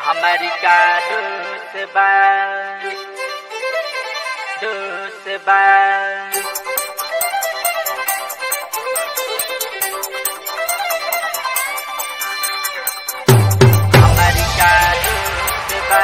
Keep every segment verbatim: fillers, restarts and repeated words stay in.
America दूसबा दूसबा America दूसबा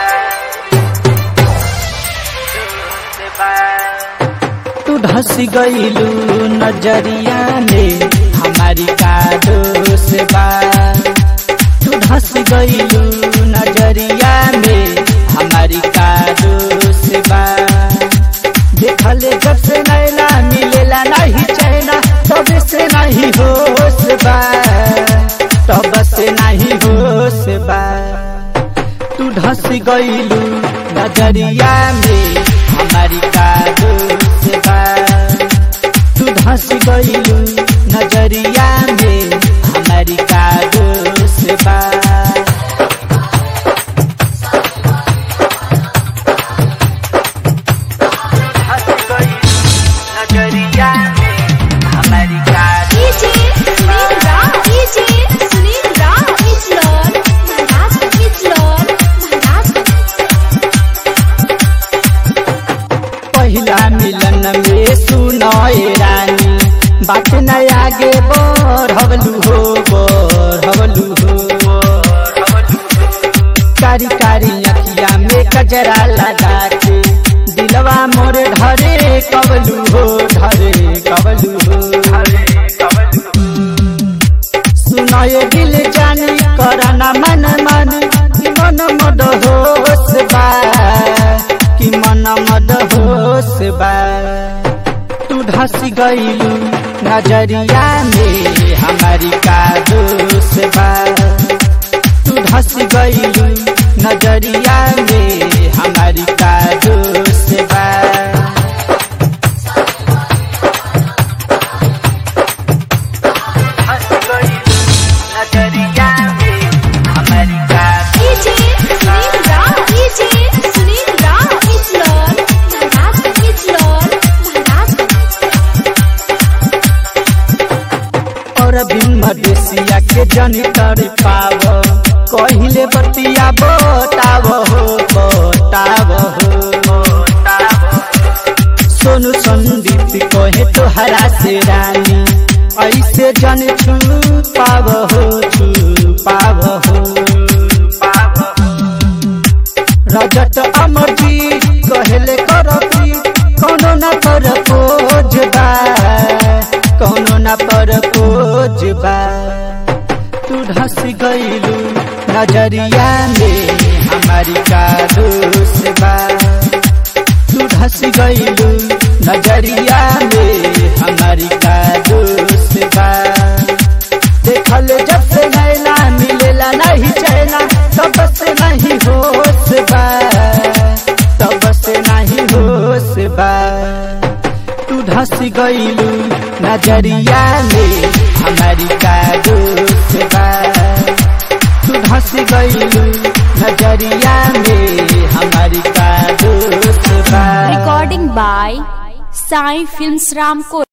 दूसबा तू धस गईलू नजरिया में हमारी का दोसबा। तू धस गईलू नजरिया में हमारी का दोसबा। देखले जब से नैना मिलेला नहीं चैना तब से नहीं होशबा तब से नहीं होशबा। तू धस गईलू नजरिया में हमारी का दोसबा। तू धस गईलू नजरिया में हमारी का दोसबा। धस गई नजरिया में हमारी का डीजे सुनील राव डीजे सुनील राव इजलोर महाराज इजलोर महाराज। पहिला मिलन में सुनाए रानी बात न आगे बढ़वलू हो बढ़वलू हो। कारी कारी अखिया में कजरा लगा के दिलवा मोर ढरे कबलू हो ढरे कबलू हो। सुनाए दिल जानी करना मन मन कि मन मद होशबा कि मन मद होशबा। तू धस गईलू नजरिया में हमारी का दोसबा। तू धस गईलू नजरिया में हमारी का दोसबा। धस गई नजरिया में हमारी का डीजे सुनील राव डीजे सुनील राव इजलोर महाराज इजलोर महाराज। और बिन मदेसिया के जनी तर पाव कहिले बतिया बताव हो बताव हो। सोनू संदीप कहे तोहरा से रानी ऐसे जन छुपाव हो छुपाव हो। रजत अमर जी कहले करती कोनो न पर खोजबा कोनो न पर खोजबा। तू धस गईलू नजरिया में हमारी का दोसबा। तू धस गईलू नजरिया में हमारी का दोसबा। देखल जब से नैना मिलेला नहीं चैना तब से नहीं होशबा तब से नहीं होशबा। तू धस गईलू नजरिया में हमारी का दोसबा। तू धस गईलू नजरिया में हमारी का दोसबा। Recording by Sai films Ramkot.